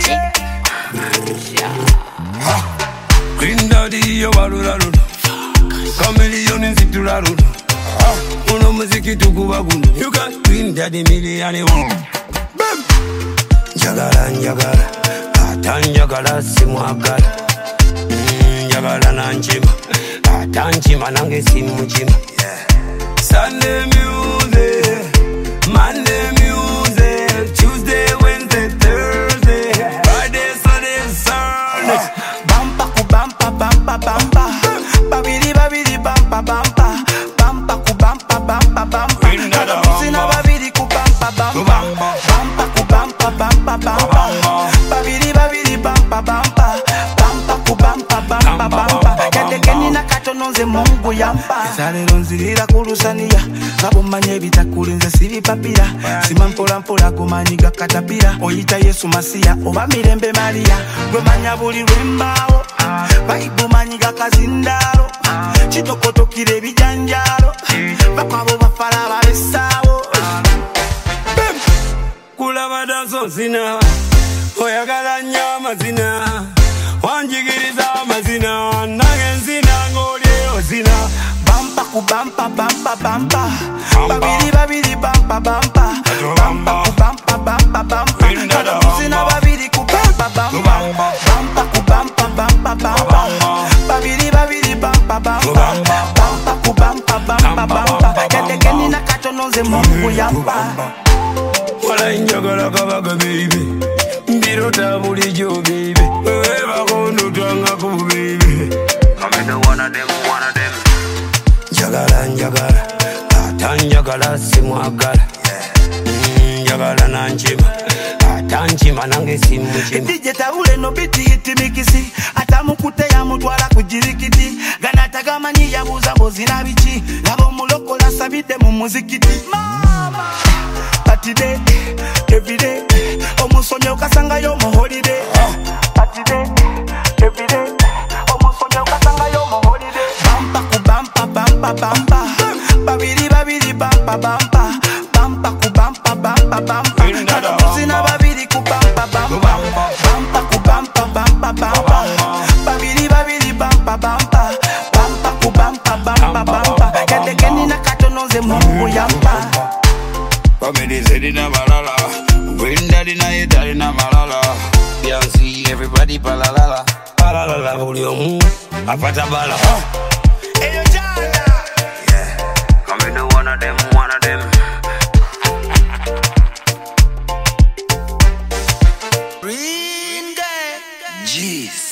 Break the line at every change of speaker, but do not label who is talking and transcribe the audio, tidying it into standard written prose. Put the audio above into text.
Green Daddy yo balula luno Chameleon nzitula luno Uno muziki tukuba guno You got Green Daddy miliani Njagala njagala Ata njagala simwagala Njagala nanchima Ata nchima nange simujima Sunday music Monday music Tuesday, Wednesday, Thursday Friday, Saturday, Sunday
Bampa ku bampa bampa bampa Babidi babidi bampa bampa Bampa ku bampa bampa bampa Sina babidi ku bampa bampa Bampa ku bampa bampa bampa Babidi babidi bampa bampa Bampa ku bampa bampa bampa Yadekeni na kato nonze mungu yampa Zalero nzirira kulusania Ngabo manye bitakulinze sibi papira Sima mpola mpola kumanyiga katapira Oyita Yesu Masiya oba Mirembe Maria Gwe manya buli lwembao Baibu manyiga kazindaro Chitokotokire ebijanjalo Bakwabo bafala babesawo
Kulaba danso zina Oyagala nnyo amazina Wanjigiriza amazina Nange nzina ng'olye ozina
Bampa ku bampa bampa bampa Babidi babidi bampa bampa Bampa ku bampa bampa bampa Sina babidi ku bampa bampa Bampa ku bampa bampa bampa Babidi babidi bampa bampa Bampa ku bampa bampa bampa Yadekeni na kato nonze mungu yampa
Wala njagala kabaga baby Mbirota bulijjo baby Wewe bakondo twanga ku baby
I'm the one of them, one of them.
Njagala njagala Ata njagala simwagala Njagala nanchima Ata nchima nange simujima
DJ Taule no biti hiti mikisi Ata mukute ya mutwala kujirikiti Ganata gamanyi ya buza bozi na bichi Ngabo muloko la sabite mu muzikiti Mama Party day, every day Omusonye ukasanga yo mu holiday Party day, every day Omusonye ukasanga yo mu holiday Bampa ku bampa bampa bampa Babidi babidi bampa bampa Bampa ku bampa bampa bampa Sina babidi ku bampa bampa Bampa ku bampa bampa bampa Babidi babidi bampa bampa Bampa ku bampa bampa bampa Yadekeni na kato nonze mungu yampa
Family said in a malala Green Daddy na ye daddy na malala Beyonce everybody palalala Palalala buli omu apata bala
Eyo jana
I'm the one of them, one of them.
Green Day
Jeez